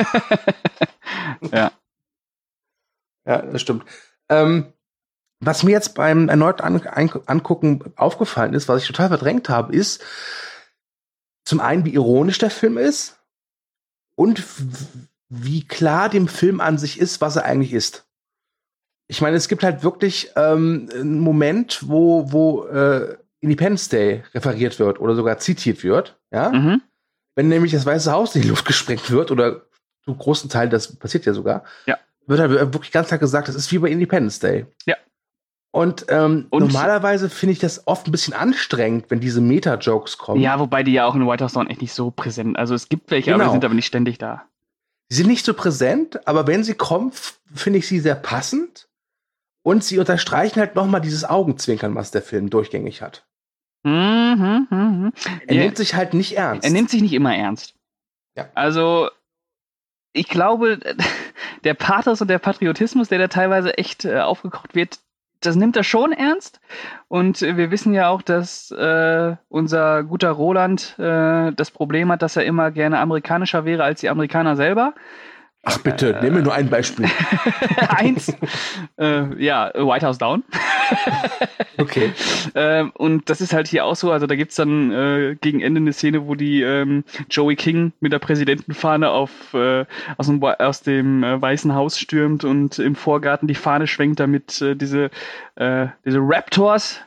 Ja. Ja, das stimmt. Was mir jetzt beim erneuten Angucken aufgefallen ist, was ich total verdrängt habe, ist zum einen, wie ironisch der Film ist und wie klar dem Film an sich ist, was er eigentlich ist. Ich meine, es gibt halt wirklich einen Moment, wo Independence Day referiert wird oder sogar zitiert wird. Ja? Mhm. Wenn nämlich das Weiße Haus in die Luft gesprengt wird oder zu großen Teilen, das passiert ja sogar, wird halt wirklich ganz klar gesagt, das ist wie bei Independence Day. Ja. Und normalerweise finde ich das oft ein bisschen anstrengend, wenn diese Meta-Jokes kommen. Ja, wobei die ja auch in White House Down echt nicht so präsent sind. Also es gibt welche, aber die sind aber nicht ständig da. Sie sind nicht so präsent, aber wenn sie kommen, finde ich sie sehr passend. Und sie unterstreichen halt noch mal dieses Augenzwinkern, was der Film durchgängig hat. Er nimmt sich halt nicht ernst. Er nimmt sich nicht immer ernst. Ja. Also ich glaube, der Pathos und der Patriotismus, der da teilweise echt aufgekocht wird, das nimmt er schon ernst. Und wir wissen ja auch, dass unser guter Roland das Problem hat, dass er immer gerne amerikanischer wäre als die Amerikaner selber. Ach bitte, nimm mir nur ein Beispiel. Eins. White House Down. Okay. Und das ist halt hier auch so, also da gibt's dann gegen Ende eine Szene, wo die Joey King mit der Präsidentenfahne aus dem Weißen Haus stürmt und im Vorgarten die Fahne schwenkt, damit diese Raptors,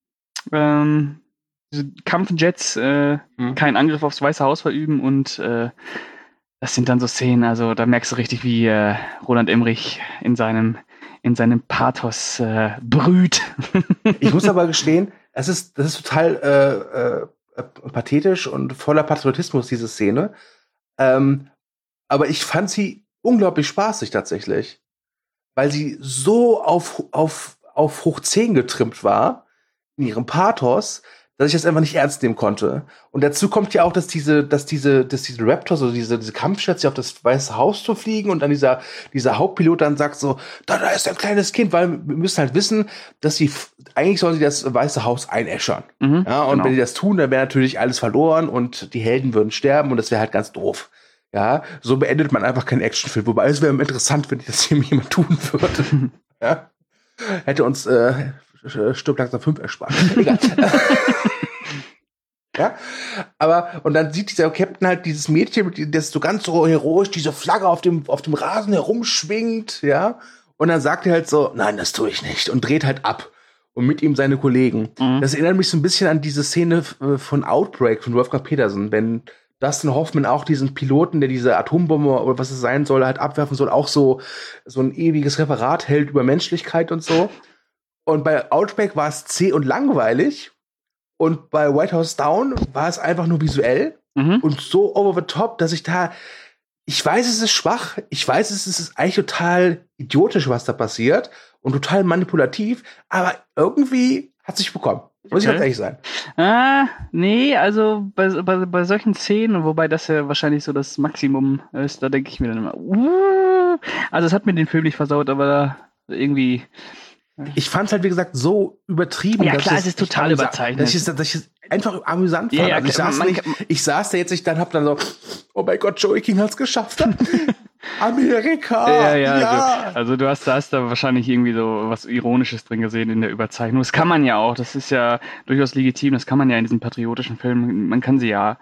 diese Kampfjets keinen Angriff aufs Weiße Haus verüben und das sind dann so Szenen, also da merkst du richtig, wie Roland Emmerich in seinem Pathos brüht. Ich muss aber gestehen, das ist total pathetisch und voller Patriotismus, diese Szene. Aber ich fand sie unglaublich spaßig tatsächlich. Weil sie so auf hoch 10 getrimmt war, in ihrem Pathos, dass ich das einfach nicht ernst nehmen konnte. Und dazu kommt ja auch, dass diese Raptors, also diese Kampfjets, die auf das Weiße Haus zu fliegen und dann dieser Hauptpilot dann sagt so, da ist ein kleines Kind, weil wir müssen halt wissen, dass eigentlich sollen sie das Weiße Haus einäschern. Ja, und wenn die das tun, dann wäre natürlich alles verloren und die Helden würden sterben und das wäre halt ganz doof. Ja, so beendet man einfach keinen Actionfilm. Wobei es wäre interessant, wenn das hier jemand tun würde. Ja? Hätte uns Stirb langsam 5 erspart. Egal. Ja, aber und dann sieht dieser Captain halt dieses Mädchen, das so ganz so heroisch diese Flagge auf dem Rasen herumschwingt, ja, und dann sagt er halt so, nein, das tue ich nicht und dreht halt ab. und mit ihm seine Kollegen. Mhm. Das erinnert mich so ein bisschen an diese Szene von Outbreak von Wolfgang Petersen, wenn Dustin Hoffman auch diesen Piloten, der diese Atombombe oder was es sein soll, halt abwerfen soll, auch so ein ewiges Referat hält über Menschlichkeit und so. Und bei Outbreak war es zäh und langweilig. Und bei White House Down war es einfach nur visuell und so over the top, dass ich weiß, es ist schwach, ich weiß, es ist eigentlich total idiotisch, was da passiert und total manipulativ, aber irgendwie hat es sich bekommen. Muss ich ganz ehrlich sein. Nee, also bei solchen Szenen, wobei das ja wahrscheinlich so das Maximum ist, da denke ich mir dann immer, also es hat mir den Film nicht versaut, aber irgendwie. Ich fand es halt, wie gesagt, so übertrieben. Ja, klar, es ist total überzeichnet. Dass ich es einfach amüsant fand. Ja, also ich saß da jetzt nicht, hab dann so, oh mein Gott, Joey King hat's geschafft. Amerika! Ja. Also du hast da wahrscheinlich irgendwie so was Ironisches drin gesehen in der Überzeichnung. Das kann man ja auch, das ist ja durchaus legitim, das kann man ja in diesen patriotischen Filmen, man kann sie ja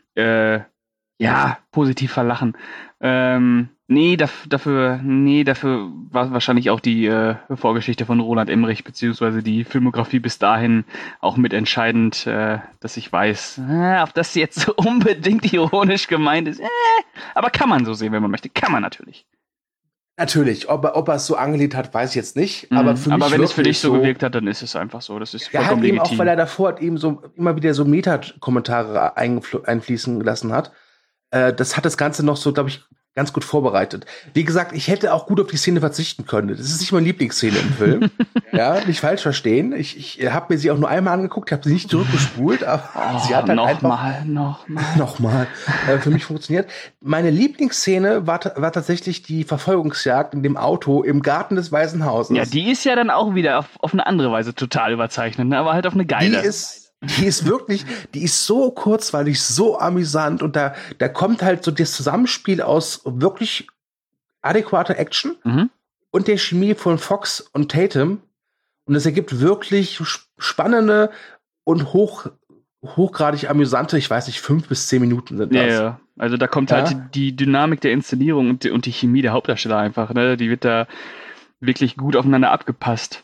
positiv verlachen. Nee, dafür war wahrscheinlich auch die Vorgeschichte von Roland Emmerich, beziehungsweise die Filmografie bis dahin auch mitentscheidend, dass ich weiß, ob das jetzt so unbedingt ironisch gemeint ist. Aber kann man so sehen, wenn man möchte. Kann man natürlich. Natürlich, ob er es so angelegt hat, weiß ich jetzt nicht. Aber wenn es für dich so gewirkt hat, dann ist es einfach so. Das ist vollkommen legitim. Auch, weil er davor eben so immer wieder so Meta-Kommentare einfließen gelassen hat. Das hat das Ganze noch so, glaube ich, ganz gut vorbereitet. Wie gesagt, ich hätte auch gut auf die Szene verzichten können. Das ist nicht meine Lieblingsszene im Film. Ja, nicht falsch verstehen. Ich habe mir sie auch nur einmal angeguckt, habe sie nicht zurückgespult, aber sie hat halt nochmal für mich funktioniert. Meine Lieblingsszene war tatsächlich die Verfolgungsjagd in dem Auto im Garten des Weißen Hauses. Ja, die ist ja dann auch wieder auf eine andere Weise total überzeichnet, ne? Aber halt auf eine geile. Die ist wirklich, die ist so kurzweilig, so amüsant und da kommt halt so das Zusammenspiel aus wirklich adäquater Action und der Chemie von Fox und Tatum und es ergibt wirklich spannende und hochgradig amüsante, ich weiß nicht, 5 bis 10 Minuten sind das. Ja. Also da kommt halt die Dynamik der Inszenierung und die Chemie der Hauptdarsteller einfach, ne? Die wird da wirklich gut aufeinander abgepasst.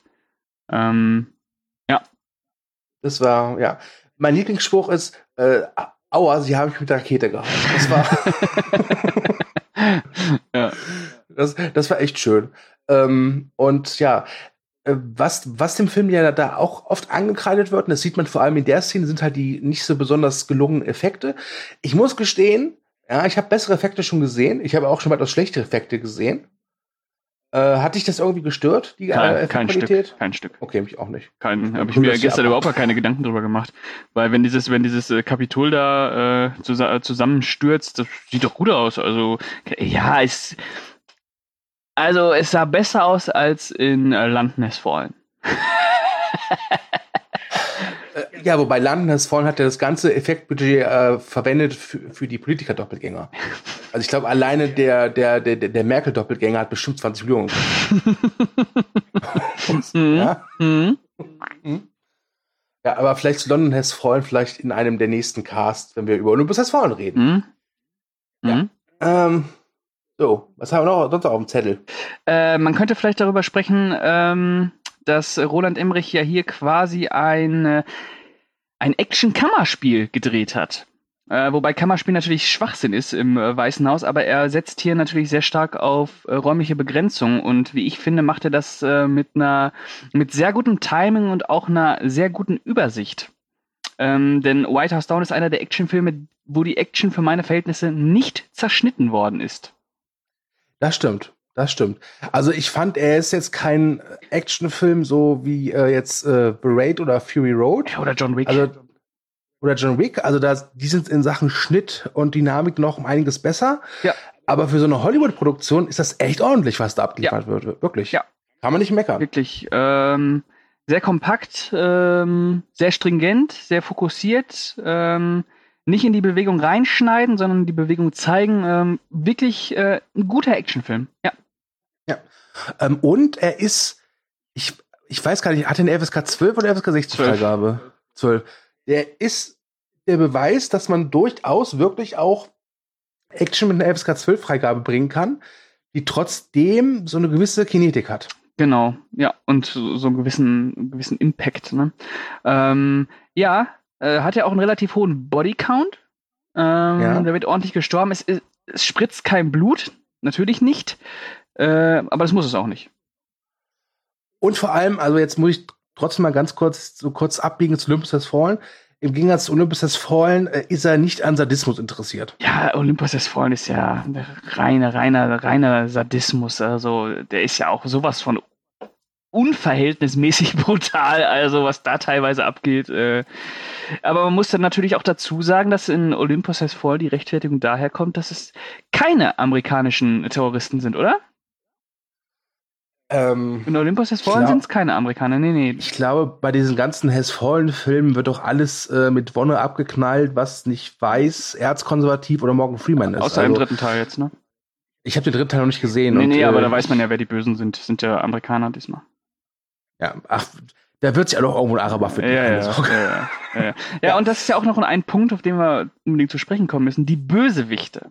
Das war, mein Lieblingsspruch ist, aua, sie haben mich mit der Rakete gehauen. Das war, das war echt schön. Und ja, was dem Film ja da auch oft angekreidet wird, und das sieht man vor allem in der Szene, sind halt die nicht so besonders gelungenen Effekte. Ich muss gestehen, ich habe bessere Effekte schon gesehen. Ich habe auch schon weitaus schlechtere Effekte gesehen. Hat dich das irgendwie gestört, die Effektqualität? Kein Stück. Okay, mich auch nicht. Habe ich mir gestern überhaupt gar keine Gedanken drüber gemacht. Weil wenn dieses Kapitol da zusammenstürzt, das sieht doch gut aus. Also, ja, es sah besser aus als in London Has Fallen. Ja, wobei London Has Fallen hat ja das ganze Effektbudget verwendet für die Politiker-Doppelgänger. Also ich glaube, alleine der Merkel-Doppelgänger hat bestimmt 20 Millionen. Ja, aber vielleicht zu London Has Fallen, vielleicht in einem der nächsten Casts, wenn wir über Olympus Has Fallen reden. So, was haben wir noch sonst auf dem Zettel? Man könnte vielleicht darüber sprechen, dass Roland Emmerich ja hier quasi ein Action-Kammerspiel gedreht hat. Wobei Kammerspiel natürlich Schwachsinn ist im Weißen Haus, aber er setzt hier natürlich sehr stark auf räumliche Begrenzung und wie ich finde, macht er das mit sehr gutem Timing und auch einer sehr guten Übersicht. Denn White House Down ist einer der Actionfilme, wo die Action für meine Verhältnisse nicht zerschnitten worden ist. Das stimmt. Also ich fand, er ist jetzt kein Actionfilm, so wie jetzt The Raid oder Fury Road. Oder John Wick. Also die sind in Sachen Schnitt und Dynamik noch um einiges besser. Ja. Aber für so eine Hollywood-Produktion ist das echt ordentlich, was da abgeliefert wird. Wirklich. Ja. Kann man nicht meckern. Wirklich. Sehr kompakt, sehr stringent, sehr fokussiert. Nicht in die Bewegung reinschneiden, sondern die Bewegung zeigen. Wirklich ein guter Actionfilm. Ja. Und er ist, ich weiß gar nicht, hat er eine FSK 12 oder FSK 16 Freigabe? 12. Der ist der Beweis, dass man durchaus wirklich auch Action mit einer FSK 12 Freigabe bringen kann, die trotzdem so eine gewisse Kinetik hat. Genau, ja, und so einen gewissen Impact, ne? Hat ja auch einen relativ hohen Bodycount. Ja. Der wird ordentlich gestorben. Es spritzt kein Blut, natürlich nicht, aber das muss es auch nicht. Und vor allem, also jetzt muss ich trotzdem mal ganz kurz abbiegen zu Olympus Has Fallen. Im Gegensatz zu Olympus Has Fallen ist er nicht an Sadismus interessiert. Ja, Olympus Has Fallen ist ja reiner Sadismus. Also der ist ja auch sowas von unverhältnismäßig brutal, also was da teilweise abgeht. Aber man muss dann natürlich auch dazu sagen, dass in Olympus Has Fallen die Rechtfertigung daher kommt, dass es keine amerikanischen Terroristen sind, oder? In Olympus Has Fallen sind es keine Amerikaner, nee. Ich glaube, bei diesen ganzen Has Fallen-Filmen wird doch alles mit Wonne abgeknallt, was nicht weiß, erzkonservativ oder Morgan Freeman ist. Außer im dritten Teil jetzt, ne? Ich habe den dritten Teil noch nicht gesehen. Nee, aber da weiß man ja, wer die Bösen sind. Sind ja Amerikaner diesmal. Ja, da wird sich ja doch irgendwo ein Araber finden. Ja, und das ist ja auch noch ein Punkt, auf den wir unbedingt zu sprechen kommen müssen. Die Bösewichte.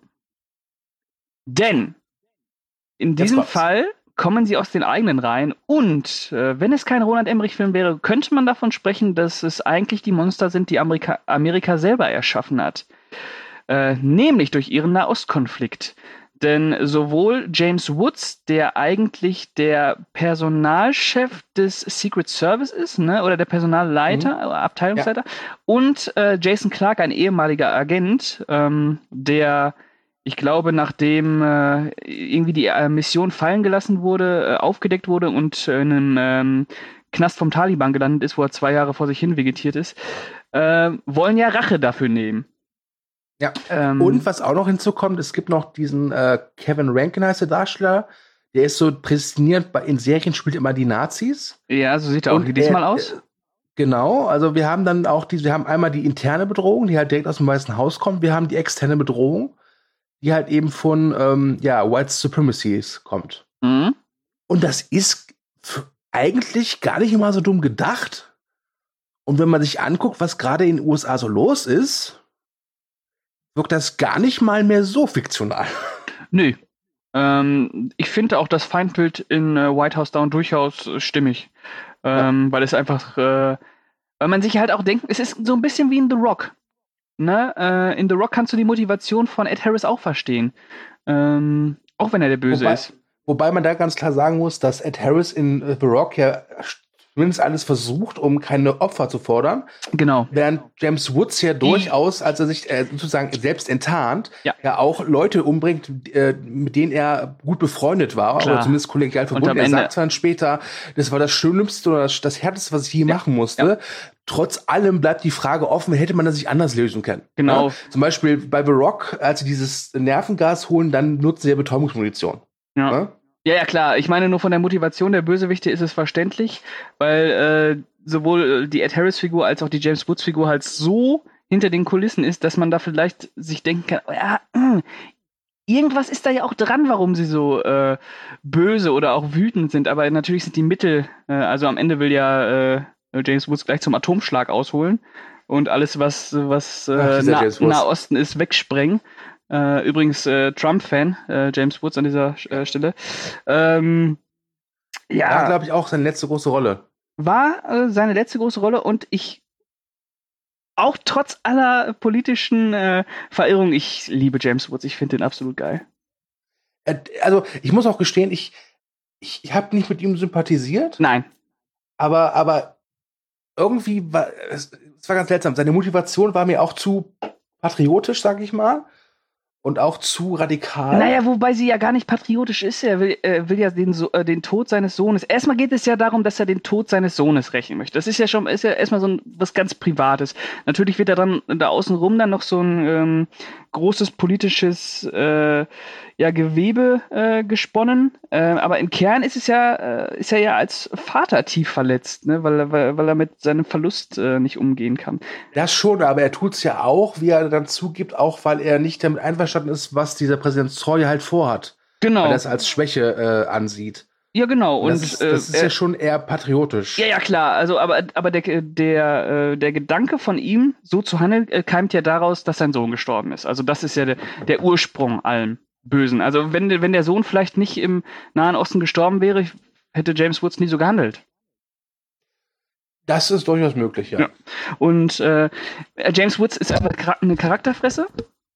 Denn in diesem Fall kommen sie aus den eigenen Reihen und wenn es kein Roland Emmerich-Film wäre, könnte man davon sprechen, dass es eigentlich die Monster sind, die Amerika selber erschaffen hat. Nämlich durch ihren Nahostkonflikt. Denn sowohl James Woods, der eigentlich der Personalchef des Secret Service ist, ne, oder der Personalleiter, Abteilungsleiter, und Jason Clarke, ein ehemaliger Agent, der, ich glaube, nachdem irgendwie die Mission fallen gelassen wurde, aufgedeckt wurde und in einem Knast vom Taliban gelandet ist, wo er 2 Jahre vor sich hin vegetiert ist, wollen ja Rache dafür nehmen. Ja, und was auch noch hinzukommt, es gibt noch diesen Kevin Rankin heißt der Darsteller, der ist so prädestiniert, in Serien spielt immer die Nazis. Ja, so sieht er auch diesmal aus. Genau, also wir haben dann auch wir haben einmal die interne Bedrohung, die halt direkt aus dem Weißen Haus kommt, wir haben die externe Bedrohung, die halt eben von White Supremacies kommt. Mhm. Und das ist eigentlich gar nicht immer so dumm gedacht. Und wenn man sich anguckt, was gerade in den USA so los ist, wirkt das gar nicht mal mehr so fiktional. Nö. Ich finde auch das Feindbild in White House Down durchaus stimmig. Weil es einfach, weil man sich halt auch denkt, es ist so ein bisschen wie in The Rock. Ne? In The Rock kannst du die Motivation von Ed Harris auch verstehen. Auch wenn er der Böse ist. Wobei man da ganz klar sagen muss, dass Ed Harris in The Rock ja zumindest alles versucht, um keine Opfer zu fordern. Genau. Während James Woods ja durchaus, als er sich sozusagen selbst enttarnt, ja auch Leute umbringt, mit denen er gut befreundet war, Klar. oder zumindest kollegial verbunden. Er sagt dann später, das war das Schlimmste oder das Härteste, was ich je machen musste. Ja. Trotz allem bleibt die Frage offen, hätte man das sich anders lösen können. Genau. Ja? Zum Beispiel bei The Rock, als sie dieses Nervengas holen, dann nutzen sie ja Betäubungsmunition. Ja. Ja, klar. Ich meine, nur von der Motivation der Bösewichte ist es verständlich, weil sowohl die Ed Harris-Figur als auch die James Woods-Figur halt so hinter den Kulissen ist, dass man da vielleicht sich denken kann, ja, irgendwas ist da ja auch dran, warum sie so böse oder auch wütend sind. Aber natürlich sind die Mittel, also am Ende will ja James Woods gleich zum Atomschlag ausholen und alles, was Nahosten ist, wegsprengen. Übrigens Trump-Fan, James Woods an dieser Stelle. War, glaube ich, auch seine letzte große Rolle. War seine letzte große Rolle und ich auch trotz aller politischen Verirrung, ich liebe James Woods, ich finde den absolut geil. Also, ich muss auch gestehen, ich habe nicht mit ihm sympathisiert. Nein. Aber irgendwie es war ganz seltsam. Seine Motivation war mir auch zu patriotisch, sag ich mal. Und auch zu radikal. Naja, wobei sie ja gar nicht patriotisch ist. Er will ja den Tod seines Sohnes. Erstmal geht es ja darum, dass er den Tod seines Sohnes rächen möchte. Das ist ja erstmal so was ganz Privates. Natürlich wird da außenrum dann noch so ein großes politisches Gewebe gesponnen. Aber im Kern ist er ja als Vater tief verletzt, ne? weil er mit seinem Verlust nicht umgehen kann. Das schon, aber er tut's ja auch, wie er dann zugibt, auch weil er nicht damit einverstanden ist, was dieser Präsident Zoy halt vorhat. Genau. Weil er es als Schwäche ansieht. Ja, genau. Und das ist ja schon eher patriotisch. Ja, klar. Also, aber der Gedanke von ihm, so zu handeln, keimt ja daraus, dass sein Sohn gestorben ist. Also, das ist ja der Ursprung allem Bösen. Also, wenn der Sohn vielleicht nicht im Nahen Osten gestorben wäre, hätte James Woods nie so gehandelt. Das ist durchaus möglich, ja. Und James Woods ist einfach eine Charakterfresse.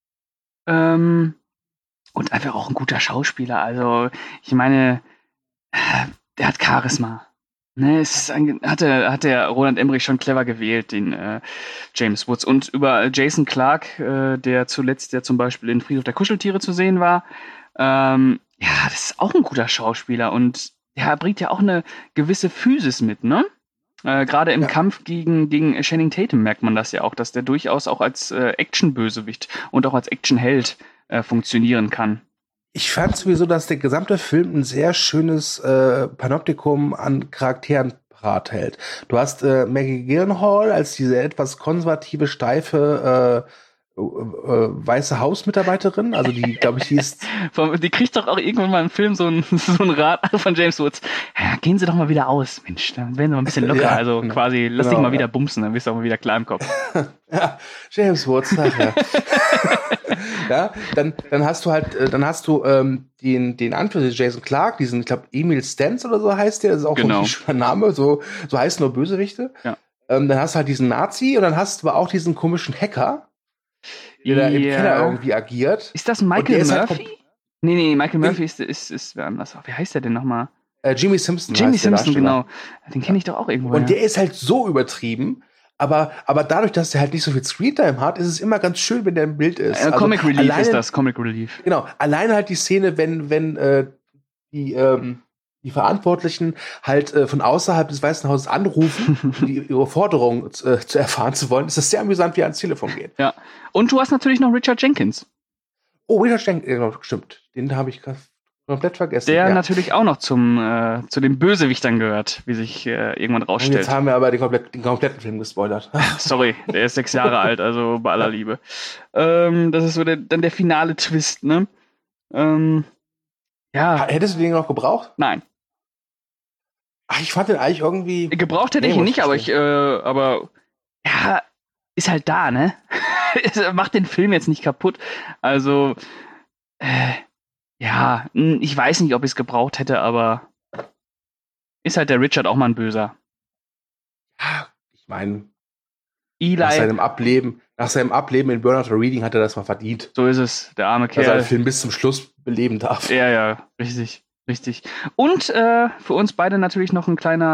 Und einfach auch ein guter Schauspieler. Also, ich meine, der hat Charisma. Ne, hat der Roland Emmerich schon clever gewählt, den James Woods. Und über Jason Clarke, der zuletzt ja zum Beispiel in Friedhof der Kuscheltiere zu sehen war, das ist auch ein guter Schauspieler. Und er bringt ja auch eine gewisse Physis mit, ne? Gerade im Kampf gegen Channing Tatum merkt man das ja auch, dass der durchaus auch als Action-Bösewicht und auch als Action-Held funktionieren kann. Ich fand sowieso, dass der gesamte Film ein sehr schönes Panoptikum an Charakteren parat hält. Du hast Maggie Gyllenhaal als diese etwas konservative, steife weiße Hausmitarbeiterin, also die, glaube ich, die kriegt doch auch irgendwann mal im Film so ein Rat von James Woods. Ja, gehen Sie doch mal wieder aus, Mensch, dann werden Sie mal ein bisschen locker, also quasi, lass dich mal wieder bumsen, dann bist du auch mal wieder klar im Kopf. Ja, James Woods, ja. Ja, dann hast du den Anführer Jason Clarke, diesen, ich glaube, Emil Stentz oder so heißt der, das ist auch so ein schöner Name, so heißen nur Bösewichte. Ja. Dann hast du halt diesen Nazi und dann hast du aber auch diesen komischen Hacker, der da im Keller irgendwie agiert. Ist das Michael Murphy? Nee, Michael Murphy ist wer anders. Wie heißt der denn nochmal? Jimmy Simpson. Jimmy Simpson, genau. Den kenne ich doch auch irgendwo. Und der ist halt so übertrieben, aber dadurch, dass er halt nicht so viel Screentime hat, ist es immer ganz schön, wenn der im Bild ist. Also Comic Relief ist das, Comic Relief. Genau, alleine halt die Szene, wenn die Verantwortlichen halt von außerhalb des Weißen Hauses anrufen, um ihre Forderungen zu erfahren zu wollen, ist das sehr amüsant, wie er ans Telefon geht. Ja. Und du hast natürlich noch Richard Jenkins. Oh, Richard Jenkins, genau, stimmt. Den habe ich komplett vergessen. Der natürlich auch noch zu den Bösewichtern gehört, wie sich irgendwann rausstellt. Und jetzt haben wir aber den kompletten Film gespoilert. Sorry, der ist 6 Jahre alt, also bei aller Liebe. Das ist so dann der finale Twist, ne? Hättest du den noch gebraucht? Nein. Ach, ich fand den eigentlich irgendwie... Gebraucht hätte ich ihn nicht, aber ist halt da, ne? Macht den Film jetzt nicht kaputt. Also, ich weiß nicht, ob ich es gebraucht hätte, aber ist halt der Richard auch mal ein Böser. Ja, ich meine, Eli. Nach seinem Ableben in Burnout Reading hat er das mal verdient. So ist es, der arme Kerl. Dass er den Film bis zum Schluss beleben darf. Ja, richtig. Und für uns beide natürlich noch ein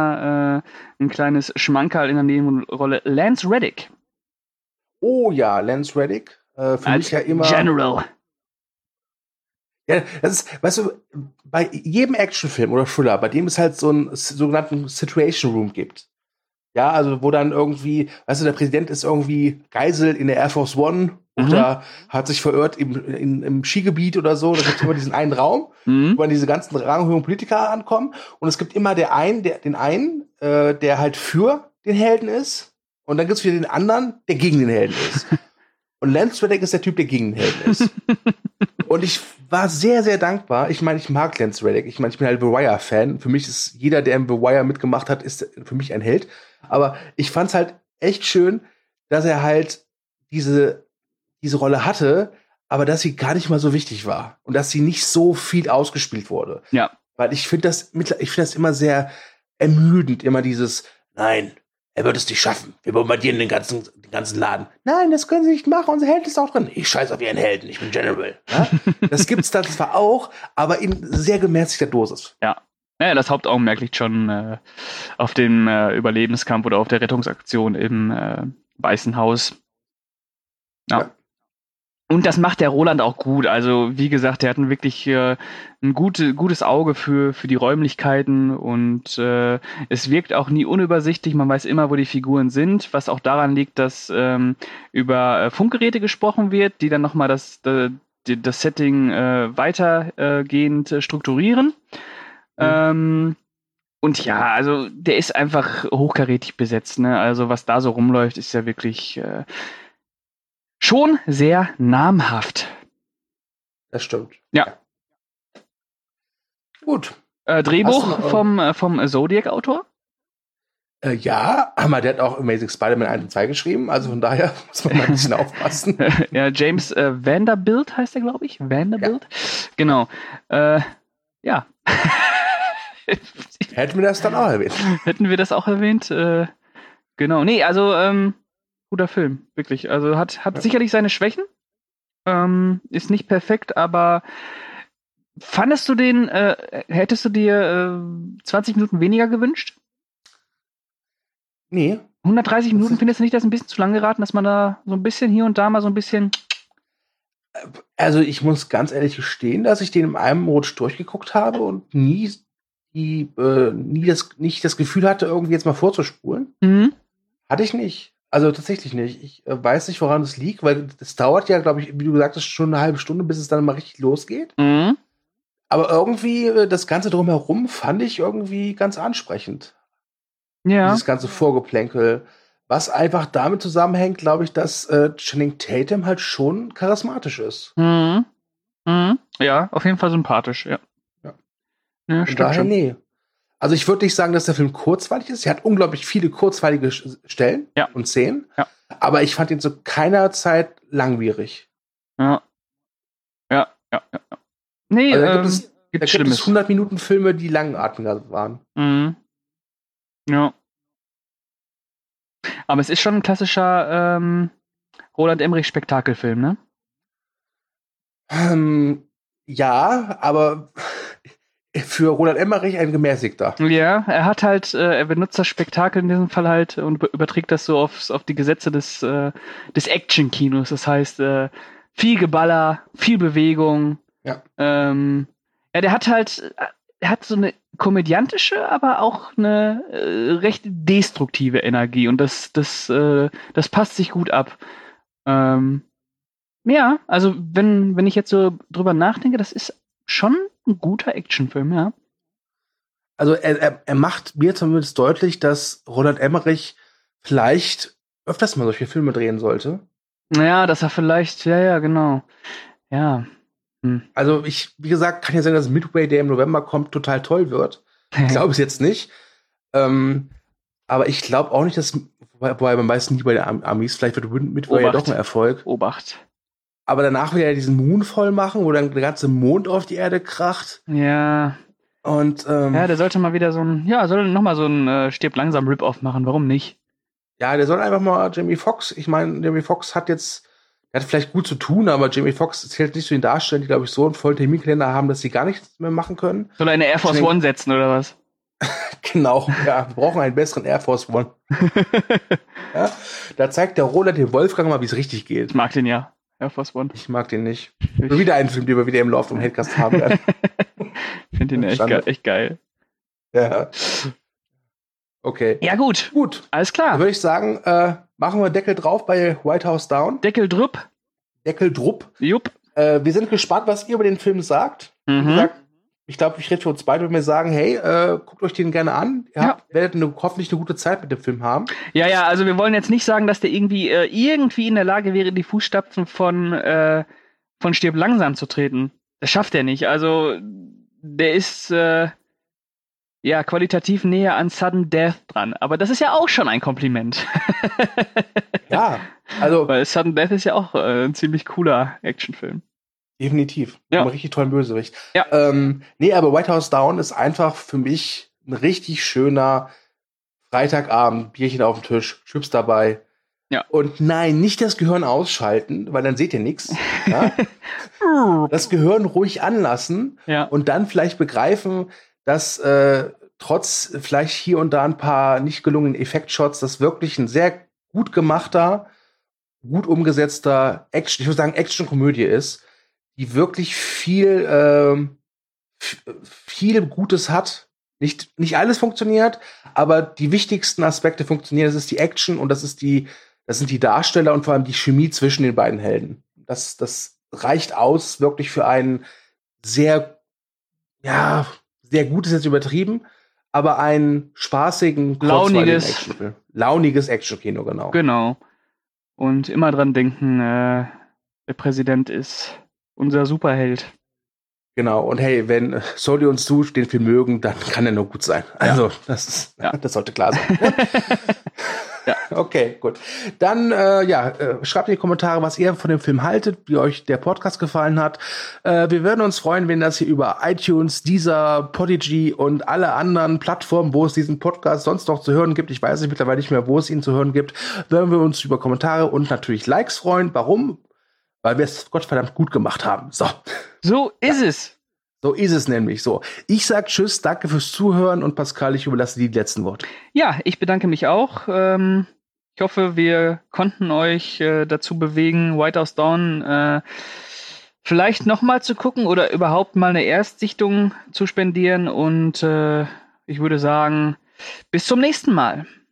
kleines Schmankerl in der Nebenrolle, Lance Reddick. Oh ja, Lance Reddick. Für mich ja immer... General. Ja, das ist, weißt du, bei jedem Actionfilm oder Thriller, bei dem es halt so einen sogenannten Situation Room gibt. Ja, also wo dann irgendwie, weißt du, der Präsident ist irgendwie Geisel in der Air Force One oder hat sich verirrt im Skigebiet oder so. Da gibt es immer diesen einen Raum, wo dann diese ganzen ranghohen Politiker ankommen. Und es gibt immer den einen, der halt für den Helden ist. Und dann gibt es wieder den anderen, der gegen den Helden ist. Und Lance Reddick ist der Typ, der gegen den Helden ist. Und ich war sehr, sehr dankbar. Ich meine, ich mag Lance Reddick. Ich meine, ich bin halt The Wire-Fan. Für mich ist jeder, der im The Wire mitgemacht hat, ist für mich ein Held. Aber ich fand's halt echt schön, dass er halt diese Rolle hatte, aber dass sie gar nicht mal so wichtig war. Und dass sie nicht so viel ausgespielt wurde. Ja. Weil ich finde das immer sehr ermüdend, immer dieses, nein, er wird es nicht schaffen. Wir bombardieren den ganzen Laden. Nein, das können sie nicht machen. Unser Held ist auch drin. Ich scheiß auf ihren Helden. Ich bin General. Ja? Das gibt's da zwar auch, aber in sehr gemäßigter Dosis. Ja. Ja, das Hauptaugenmerk liegt schon auf dem Überlebenskampf oder auf der Rettungsaktion im Weißen Haus. Ja. Und das macht der Roland auch gut. Also, wie gesagt, der hat wirklich ein gutes Auge für die Räumlichkeiten und es wirkt auch nie unübersichtlich. Man weiß immer, wo die Figuren sind, was auch daran liegt, dass über Funkgeräte gesprochen wird, die dann nochmal das Setting weitergehend strukturieren. Und ja, also der ist einfach hochkarätig besetzt, ne? Also was da so rumläuft, ist ja wirklich schon sehr namhaft. Das stimmt. Ja. Gut. Drehbuch vom Zodiac-Autor? Ja, aber der hat auch Amazing Spider-Man 1 und 2 geschrieben, also von daher muss man mal ein bisschen aufpassen. Ja, James Vanderbilt heißt er, glaube ich. Vanderbilt? Ja. Genau. Ja. Hätten wir das dann auch erwähnt. Hätten wir das auch erwähnt? Genau. Nee, also guter Film, wirklich. Also hat sicherlich seine Schwächen. Ist nicht perfekt, aber fandest du den, hättest du dir 20 Minuten weniger gewünscht? Nee. 130 Minuten, findest du nicht das ein bisschen zu lang geraten, dass man da so ein bisschen hier und da mal so ein bisschen... Also ich muss ganz ehrlich gestehen, dass ich den in einem Rutsch durchgeguckt habe und nicht das Gefühl hatte, irgendwie jetzt mal vorzuspulen. Mhm. Hatte ich nicht. Also tatsächlich nicht. Ich weiß nicht, woran es liegt, weil das dauert ja, glaube ich, wie du gesagt hast, schon eine halbe Stunde, bis es dann mal richtig losgeht. Mhm. Aber irgendwie das Ganze drumherum fand ich irgendwie ganz ansprechend. Ja. Dieses ganze Vorgeplänkel, was einfach damit zusammenhängt, glaube ich, dass Channing Tatum halt schon charismatisch ist. Mhm. Mhm. Ja, auf jeden Fall sympathisch, ja. Ja, Von daher, schon. nee. Also ich würde nicht sagen, dass der Film kurzweilig ist. Er hat unglaublich viele kurzweilige Stellen und Szenen. Ja. Aber ich fand ihn zu keiner Zeit langwierig. Ja. Nee, also da gibt Schlimmes. es 100 Minuten Filme, die langatmiger waren. Mhm. Ja. Aber es ist schon ein klassischer Roland Emmerich Spektakelfilm, ne? Ja, aber für Roland Emmerich ein gemäßigter. Ja, er hat halt, er benutzt das Spektakel in diesem Fall halt und überträgt das so auf die Gesetze des Action-Kinos. Das heißt, viel Geballer, viel Bewegung. Ja. Der hat halt, er hat so eine komödiantische, aber auch eine recht destruktive Energie und das passt sich gut ab. Ja, also wenn ich jetzt so drüber nachdenke, das ist schon ein guter Actionfilm, ja. Also er macht mir zumindest deutlich, dass Roland Emmerich vielleicht öfters mal solche Filme drehen sollte. Ja, dass er vielleicht, ja, genau. Ja. Also wie gesagt, kann ja sein, dass Midway, der im November kommt, total toll wird. Ich glaube es jetzt nicht. Aber ich glaube auch nicht, dass, wobei man weiß nie bei den Amis, vielleicht wird Midway ja doch ein Erfolg. Obacht. Aber danach will er diesen Moonfall machen, wo dann der ganze Mond auf die Erde kracht. Ja. Und der sollte mal wieder soll noch mal so ein Stirb langsam Rip-Off machen, warum nicht? Ja, der soll einfach mal Jamie Foxx, ich meine, Jamie Foxx hat vielleicht gut zu tun, aber Jamie Foxx zählt nicht zu den Darstellern, die, glaube ich, so einen vollen Terminkalender haben, dass sie gar nichts mehr machen können. Soll er eine Air Force One setzen, oder was? Genau, ja, wir brauchen einen besseren Air Force One. Ja, da zeigt der Roland dem Wolfgang mal, wie es richtig geht. Ich mag den ja, Air Force One. Ich mag den nicht. Wieder einen Film, den wir wieder im Lauf vom Headcast haben werden. Ich finde den echt geil. Ja. Okay. Ja, gut. Alles klar. Dann würde ich sagen, machen wir Deckel drauf bei White House Down. Deckel drupp. Jupp. Wir sind gespannt, was ihr über den Film sagt. Wie gesagt, ich glaube, ich rede für uns beide, wenn wir sagen, hey, guckt euch den gerne an. Ihr werdet hoffentlich eine gute Zeit mit dem Film haben. Ja, also wir wollen jetzt nicht sagen, dass der irgendwie in der Lage wäre, in die Fußstapfen von Stirb langsam zu treten. Das schafft er nicht. Also der ist qualitativ näher an Sudden Death dran. Aber das ist ja auch schon ein Kompliment. Ja, also. Weil Sudden Death ist ja auch ein ziemlich cooler Actionfilm. Definitiv. Ja. Einen richtig tollen Bösewicht. Ja. Nee, aber White House Down ist einfach für mich ein richtig schöner Freitagabend, Bierchen auf dem Tisch, Chips dabei. Ja. Und nein, nicht das Gehirn ausschalten, weil dann seht ihr nichts. Ja? Das Gehirn ruhig anlassen und dann vielleicht begreifen, dass trotz vielleicht hier und da ein paar nicht gelungenen Effektshots, das wirklich ein sehr gut gemachter, gut umgesetzter Action, ich würde sagen Action-Komödie ist, die wirklich viel Gutes hat. Nicht alles funktioniert, aber die wichtigsten Aspekte funktionieren. Das ist die Action und das sind die Darsteller und vor allem die Chemie zwischen den beiden Helden. Das reicht aus wirklich für einen sehr gut ist jetzt übertrieben, aber einen spaßigen, launiges Action-Kino, genau. Genau. Und immer dran denken, der Präsident ist unser Superheld. Genau, und hey, wenn Soli und Stu den Film mögen, dann kann er nur gut sein. Also, das sollte klar sein. Ja. Okay, gut. Dann schreibt in die Kommentare, was ihr von dem Film haltet, wie euch der Podcast gefallen hat. Wir würden uns freuen, wenn das hier über iTunes, Deezer, Podigy und alle anderen Plattformen, wo es diesen Podcast sonst noch zu hören gibt, ich weiß mittlerweile nicht mehr, wo es ihn zu hören gibt, würden wir uns über Kommentare und natürlich Likes freuen. Warum? Weil wir es Gottverdammt gut gemacht haben. So ist es. So ist es nämlich so. Ich sag Tschüss, danke fürs Zuhören und Pascal, ich überlasse dir die letzten Worte. Ja, ich bedanke mich auch. Ich hoffe, wir konnten euch dazu bewegen, White House Down vielleicht nochmal zu gucken oder überhaupt mal eine Erstsichtung zu spendieren. Und ich würde sagen, bis zum nächsten Mal.